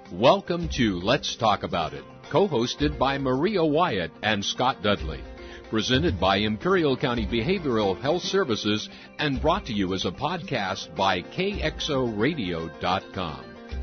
Welcome to Let's Talk About It, co-hosted by Maria Wyatt and Scott Dudley. Presented by Imperial County Behavioral Health Services and brought to you as a podcast by KXORadio.com.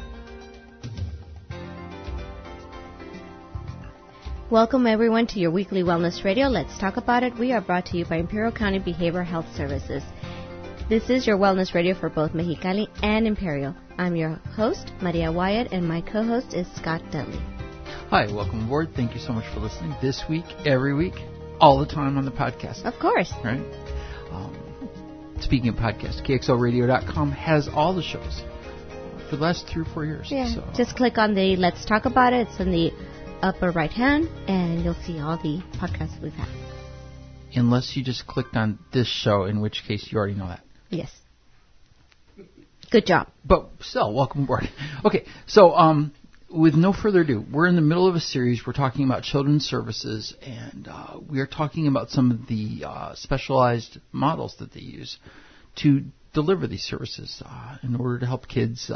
Welcome everyone to your weekly wellness radio. Let's talk about it. We are brought to you by Imperial County Behavioral Health Services. This is your wellness radio for both Mexicali and Imperial. I'm your host, Maria Wyatt, and my co-host is Scott Dudley. Hi, welcome aboard. Thank you so much for listening this week, every week, all the time on the podcast. Of course. Right? Speaking of podcasts, KXORadio.com has all the shows for the last 3 or 4 years. Yeah. So. Just click on the Let's Talk About It. It's in the upper right hand, and you'll see all the podcasts we've had. Unless you just clicked on this show, in which case you already know that. Yes. Good job. But still, welcome aboard. Okay, so with no further ado, we're in the middle of a series. We're talking about children's services, and we are talking about some of the specialized models that they use to deliver these services in order to help kids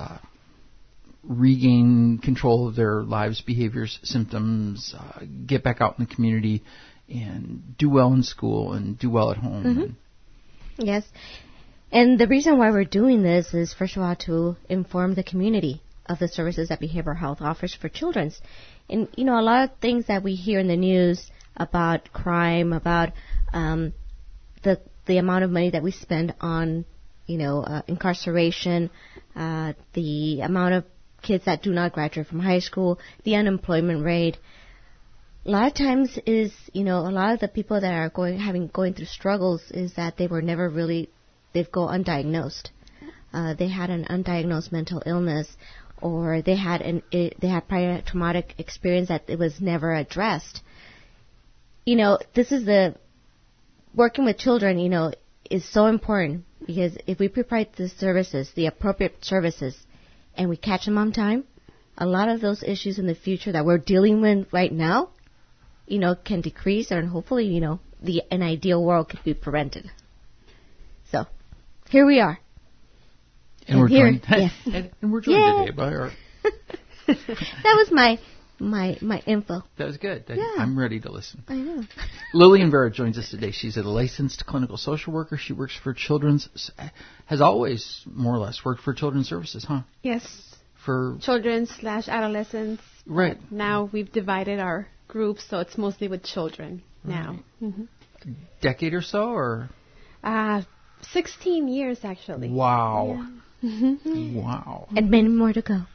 regain control of their lives, behaviors, symptoms, get back out in the community, and do well in school and do well at home. Mm-hmm. Yes. And the reason why we're doing this is, first of all, to inform the community of the services that behavioral health offers for children. And, you know, a lot of things that we hear in the news about crime, about the amount of money that we spend on, incarceration, the amount of kids that do not graduate from high school, the unemployment rate. A lot of times is, a lot of the people that are going through struggles is that they were never really, they've go undiagnosed. They had an undiagnosed mental illness, or they had prior traumatic experience that it was never addressed. This is working with children, is so important, because if we provide the services, the appropriate services, and we catch them on time, a lot of those issues in the future that we're dealing with right now, can decrease, and hopefully, an ideal world could be prevented. So, here we are. And we're joined, yes. and we're joined today by our... That was my info. That was good. Yeah. I'm ready to listen. I know. Lillian Vera joins us today. She's a licensed clinical social worker. She works for has always more or less worked for children's services, huh? Yes. For children/adolescents. Right. Now we've divided our groups, so it's mostly with children now. Right. Mm-hmm. A decade or so, or? 16 years, actually. Wow. Yeah. Wow. And many more to go.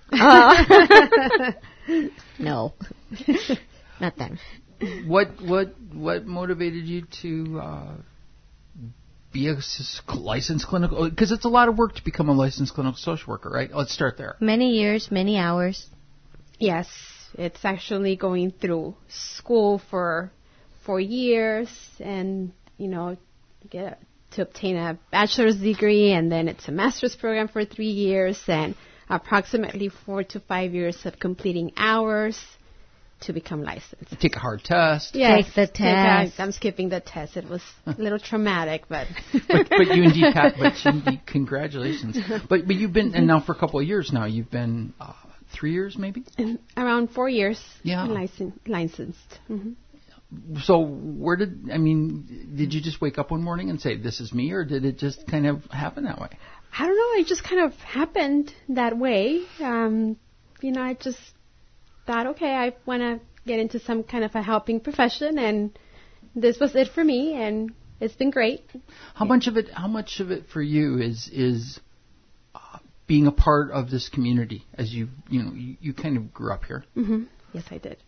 No. Not that. What motivated you to be a licensed clinical? Because it's a lot of work to become a licensed clinical social worker, right? Let's start there. Many years, many hours. Yes. It's actually going through school for 4 years and, to obtain a bachelor's degree, and then it's a master's program for 3 years, and approximately 4 to 5 years of completing hours to become licensed. Take a hard test. Yes, take the test. I'm skipping the test. It was a little traumatic, but but you indeed congratulations. But you've been, and now for a couple of years now, you've been 3 years maybe? Around 4 years. Yeah. Licensed. Mm-hmm. So did you just wake up one morning and say, this is me, or did it just kind of happen that way? I don't know. It just kind of happened that way. I just thought, okay, I want to get into some kind of a helping profession, and this was it for me, and it's been great. How much of it for you is being a part of this community, as you kind of grew up here? Mm-hmm. Yes, I did.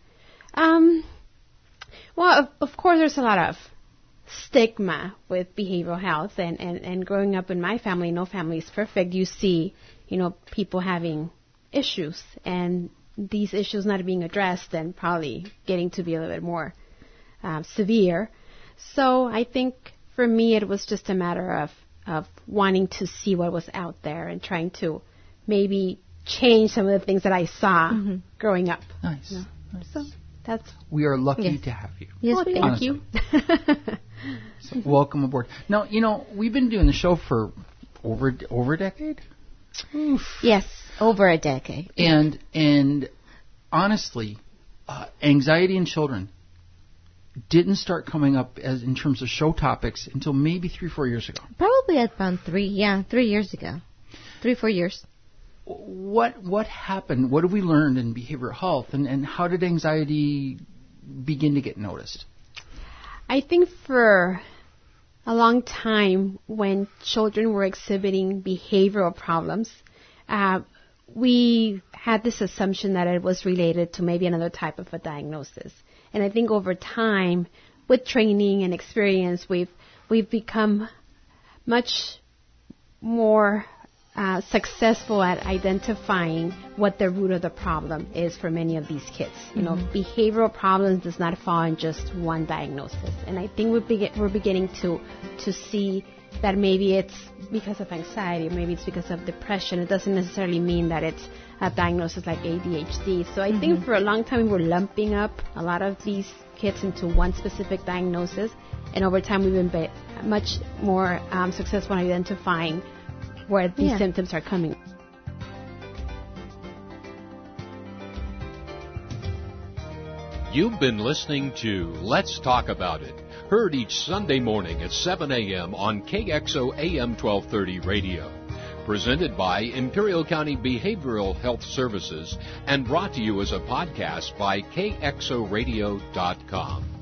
Well, of course, there's a lot of stigma with behavioral health, and growing up in my family, no family is perfect. You see, people having issues, and these issues not being addressed and probably getting to be a little bit more severe. So I think for me, it was just a matter of wanting to see what was out there and trying to maybe change some of the things that I saw growing up. Nice. Nice. So we are lucky to have you. Yes, thank honestly. you. So welcome aboard. Now, we've been doing the show for over a decade. Oof. Yes, over a decade. And honestly, anxiety in children didn't start coming up as in terms of show topics until maybe 3-4 years ago. Probably around 3 years ago. 3-4 years. What happened? What have we learned in behavioral health, and how did anxiety begin to get noticed? I think for a long time, when children were exhibiting behavioral problems, we had this assumption that it was related to maybe another type of a diagnosis. And I think over time, with training and experience, we've become much more successful at identifying what the root of the problem is for many of these kids. You know, behavioral problems does not fall in just one diagnosis. And I think we're beginning to see that maybe it's because of anxiety, maybe it's because of depression. It doesn't necessarily mean that it's a diagnosis like ADHD. So I think for a long time we were lumping up a lot of these kids into one specific diagnosis. And over time we've been much more successful in identifying where these symptoms are coming. You've been listening to Let's Talk About It, heard each Sunday morning at 7 a.m. on KXO AM 1230 radio. Presented by Imperial County Behavioral Health Services and brought to you as a podcast by KXORadio.com.